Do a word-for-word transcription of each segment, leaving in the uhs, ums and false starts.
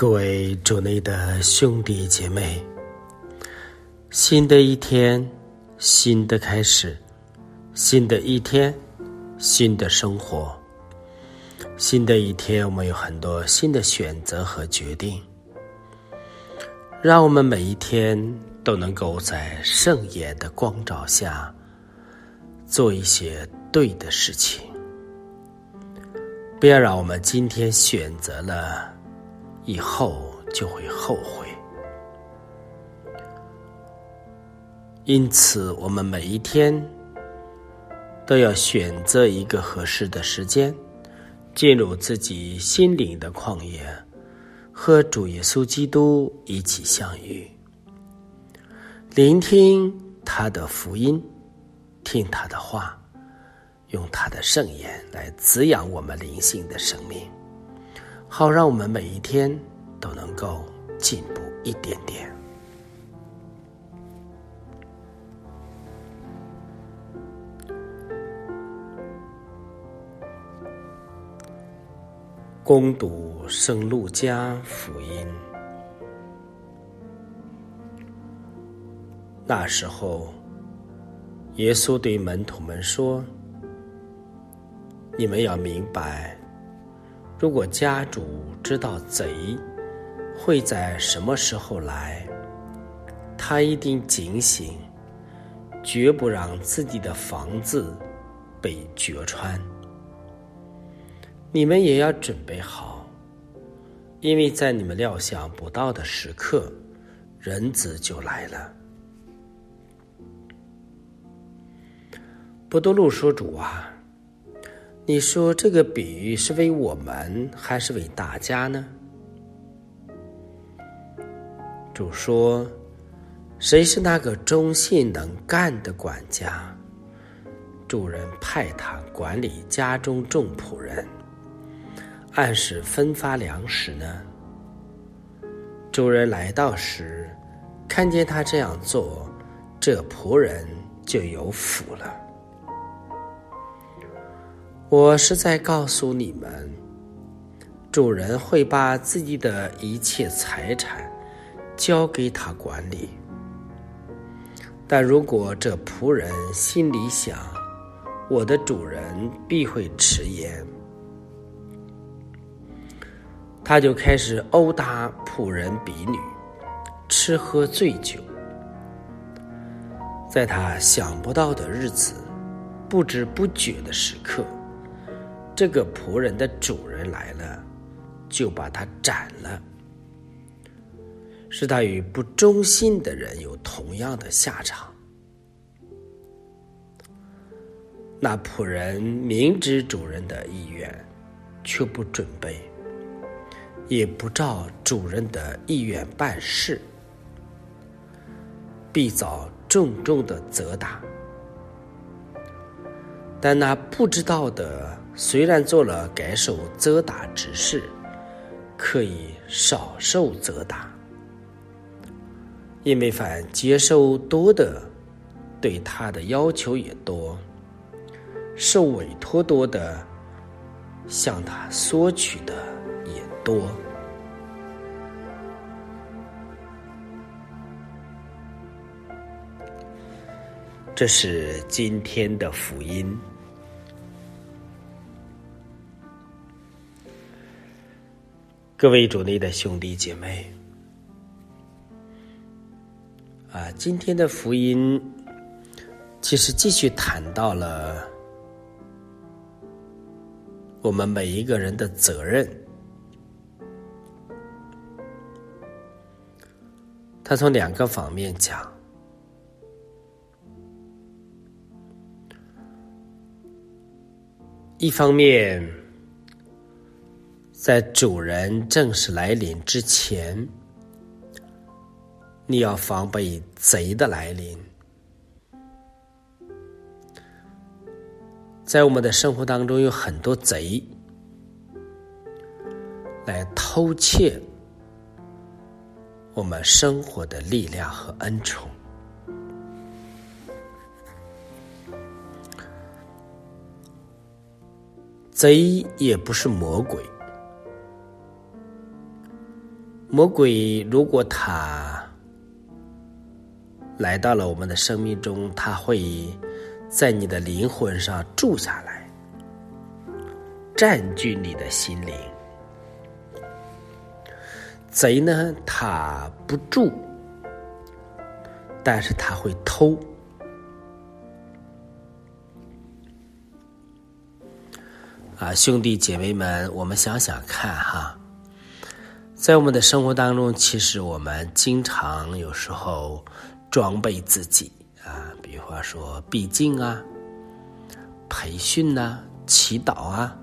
各位主内的兄弟姐妹，新的一天，新的开始，新的一天，新的生活。新的一天，我们有很多新的选择和决定，让我们每一天都能够在圣言的光照下做一些对的事情。不要让我们今天选择了以后就会后悔。因此我们每一天都要选择一个合适的时间，进入自己心灵的旷野，和主耶稣基督一起相遇，聆听他的福音，听他的话，用他的圣言来滋养我们灵性的生命，好让我们每一天都能够进步一点点。恭读圣路加福音。那时候，耶稣对门徒们说：你们要明白，如果家主知道贼会在什么时候来，他一定警醒，绝不让自己的房子被掘穿。你们也要准备好，因为在你们料想不到的时刻，人子就来了。伯多禄说：主啊，你说这个比喻是为我们还是为大家呢？主说：谁是那个忠信能干的管家？主人派他管理家中众仆人，按时分发粮食呢。主人来到时，看见他这样做，这仆人就有福了。我是在告诉你们，主人会把自己的一切财产交给他管理。但如果这仆人心里想，我的主人必会迟延，他就开始殴打仆人婢女，吃喝醉酒。在他想不到的日子，不知不觉的时刻，这个仆人的主人来了，就把他斩了，使他与不忠心的人有同样的下场。那仆人明知主人的意愿，却不准备，也不照主人的意愿办事，必遭重重的责打。但那不知道的，虽然做了该受责打之事，可以少受责打，因为凡接受多的，对他的要求也多；受委托多的，向他索取的也多。这是今天的福音。各位主内的兄弟姐妹，啊，今天的福音其实继续谈到了我们每一个人的责任。他从两个方面讲，一方面，在主人正式来临之前，你要防备贼的来临。在我们的生活当中，有很多贼来偷窃我们生活的力量和恩宠。贼也不是魔鬼， 魔鬼如果他来到了我们的生命中，他会在你的灵魂上住下来，占据你的心灵。贼呢，他不住，但是他会偷。啊，兄弟姐妹们，我们想想看哈，在我们的生活当中，其实我们经常有时候装备自己啊，比方说闭经啊、培训啊、祈祷啊。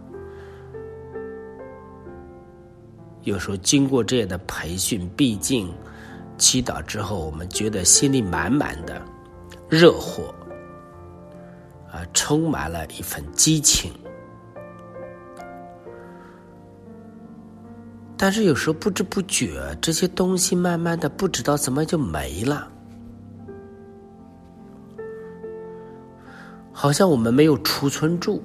有时候经过这样的培训、闭经、祈祷之后，我们觉得心里满满的热火，啊，充满了一份激情。但是有时候不知不觉，这些东西慢慢的不知道怎么就没了，好像我们没有储存住。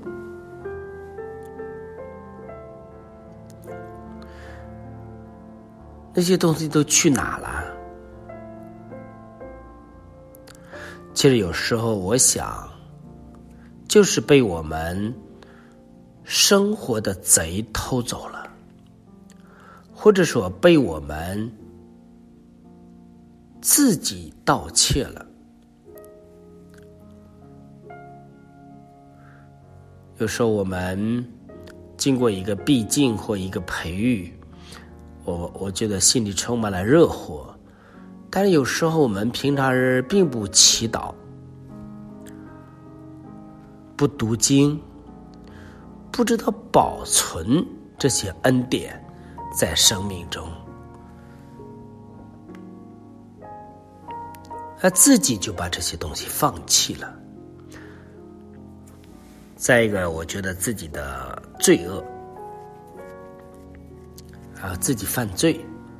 那些东西都去哪了？其实有时候我想，就是被我们生活的贼偷走了，或者说被我们自己盗窃了。有时候我们经过一个闭境或一个培育，我我觉得心里充满了热火，但是有时候我们平常人并不祈祷，不读经，不知道保存这些恩典在生命中，他自己就把这些东西放弃了。再一个，我觉得自己的罪恶啊，自己犯罪，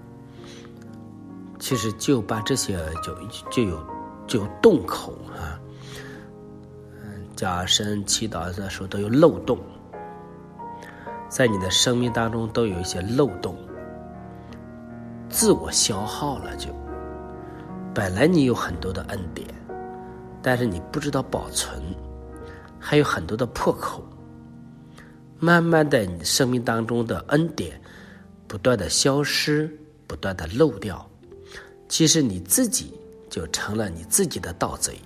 其实就把这些就就有就有洞口啊，嗯，假神祈祷的时候都有漏洞，在你的生命当中都有一些漏洞，自我消耗了就。本来你有很多的恩典，但是你不知道保存，还有很多的破口，慢慢的你生命当中的恩典不断的消失，不断的漏掉，其实你自己就成了你自己的盗贼。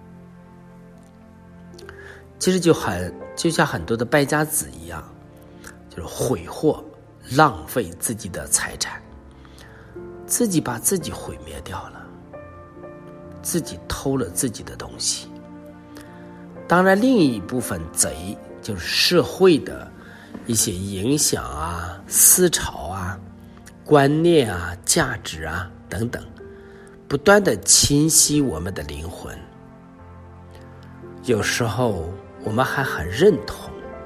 其实就很就像很多的败家子一样，就是毁获浪费自己的财产，自己把自己毁灭掉了，自己偷了自己的东西。当然另一部分贼就是社会的一些影响啊、思潮啊、观念啊、价值啊等等，不断的侵袭我们的灵魂。有时候我们还很认同，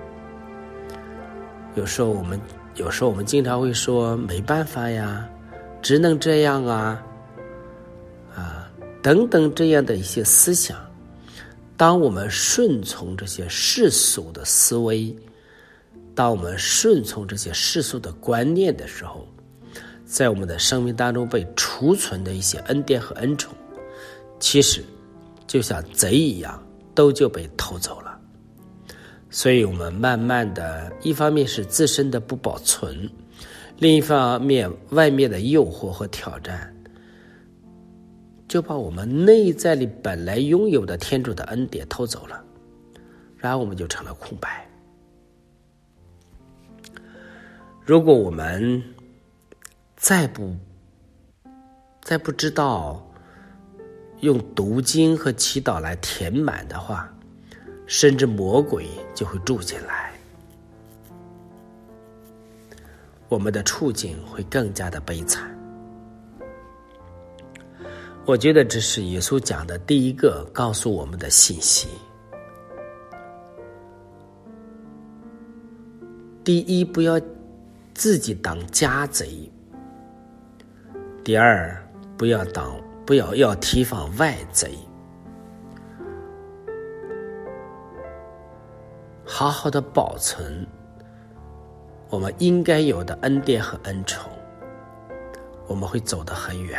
有时候我们有时候我们经常会说没办法呀，只能这样啊，啊等等这样的一些思想。当我们顺从这些世俗的思维，当我们顺从这些世俗的观念的时候，在我们的生命当中被储存的一些恩典和恩宠，其实就像贼一样，都就被偷走了。所以我们慢慢的，一方面是自身的不保存，另一方面外面的诱惑和挑战，就把我们内在里本来拥有的天主的恩典偷走了，然后我们就成了空白。如果我们再不再不知道用读经和祈祷来填满的话，甚至魔鬼就会住进来，我们的处境会更加的悲惨。我觉得这是耶稣讲的第一个告诉我们的信息。第一，不要自己当家贼；第二，不要当不要要提防外贼。好好的保存我们应该有的恩典和恩宠， 我们会走得很远。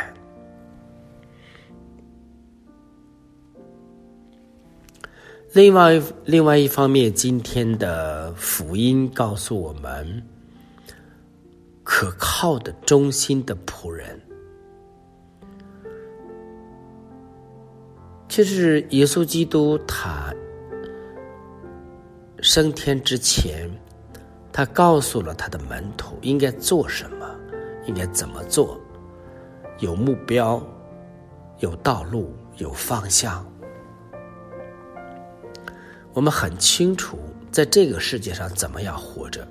另外，另外一方面，今天的福音告诉我们，可靠的、忠心的仆人。其实耶稣基督他升天之前，他告诉了他的门徒应该做什么，应该怎么做，有目标，有道路，有方向。我们很清楚在这个世界上怎么样活着。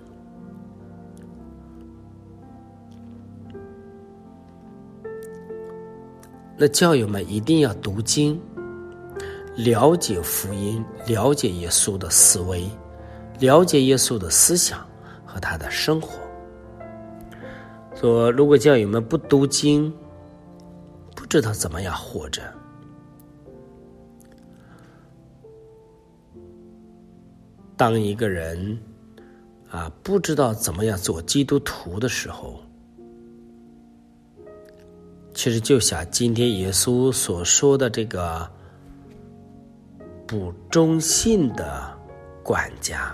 那教友们一定要读经，了解福音，了解耶稣的思维，了解耶稣的思想和他的生活。说如果教友们不读经，不知道怎么样活着。当一个人啊不知道怎么样做基督徒的时候，其实就像今天耶稣所说的这个不忠信的管家，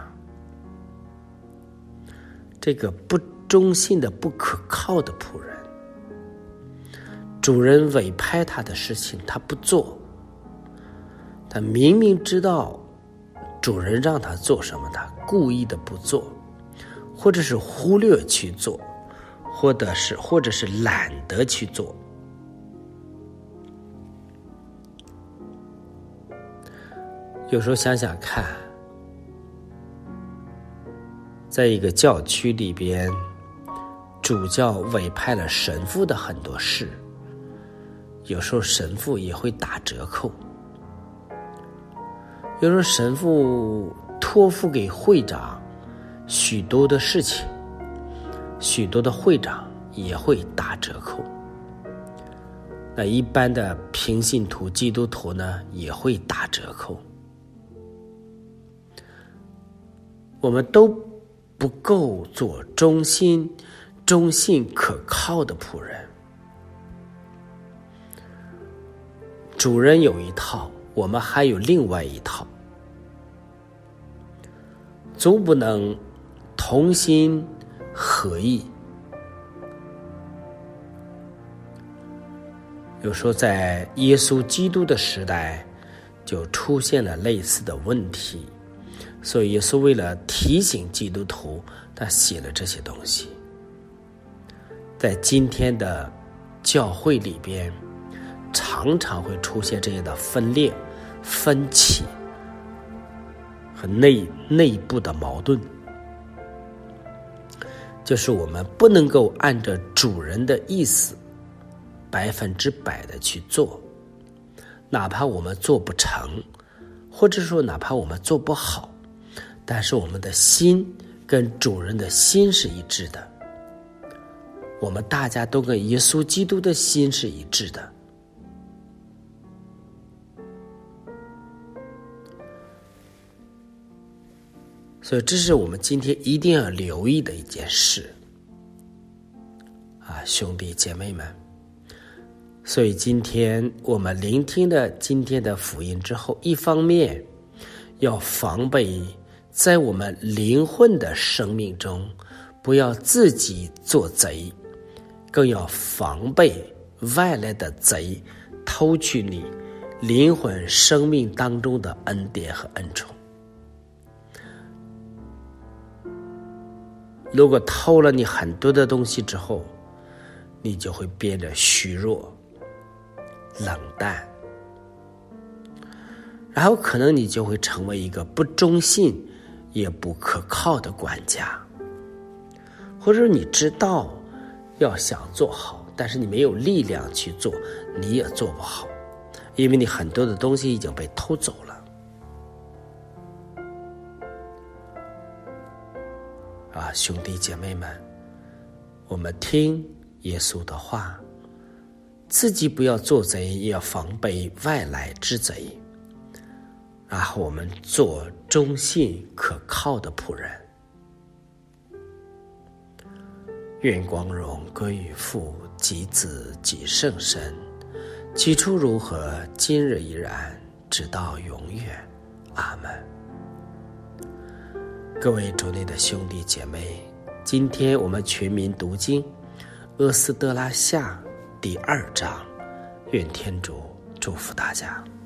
这个不忠信的不可靠的仆人，主人委派他的事情他不做，他明明知道主人让他做什么，他故意的不做，或者是忽略去做，或者是或者是懒得去做。有时候想想看，在一个教区里边，主教委派了神父的很多事，有时候神父也会打折扣。有时候神父托付给会长许多的事情，许多的会长也会打折扣。那一般的平信徒基督徒呢，也会打折扣。我们都不够做忠心、忠信可靠的仆人。主人有一套，我们还有另外一套，总不能同心合意。有时候在耶稣基督的时代就出现了类似的问题，所以耶稣为了提醒基督徒，他写了这些东西。在今天的教会里边，常常会出现这样的分裂、分歧和内内部的矛盾，就是我们不能够按照主人的意思百分之百的去做，哪怕我们做不成，或者说哪怕我们做不好，但是我们的心跟主人的心是一致的，我们大家都跟耶稣基督的心是一致的。所以这是我们今天一定要留意的一件事啊，兄弟姐妹们。所以今天我们聆听了今天的福音之后，一方面要防备在我们灵魂的生命中不要自己做贼，更要防备外来的贼偷取你灵魂生命当中的恩典和恩宠。如果偷了你很多的东西之后，你就会变得虚弱、冷淡，然后可能你就会成为一个不忠信也不可靠的管家，或者你知道要想做好，但是你没有力量去做，你也做不好，因为你很多的东西已经被偷走了。啊，兄弟姐妹们，我们听耶稣的话，自己不要做贼，也要防备外来之贼，然后我们做忠信可靠的仆人。 愿光荣归于父及子及圣神，起初如何，今日依然，直到永远。阿们。各位主内的兄弟姐妹，今天我们全民读经厄斯德拉下第二章，愿天主祝福大家。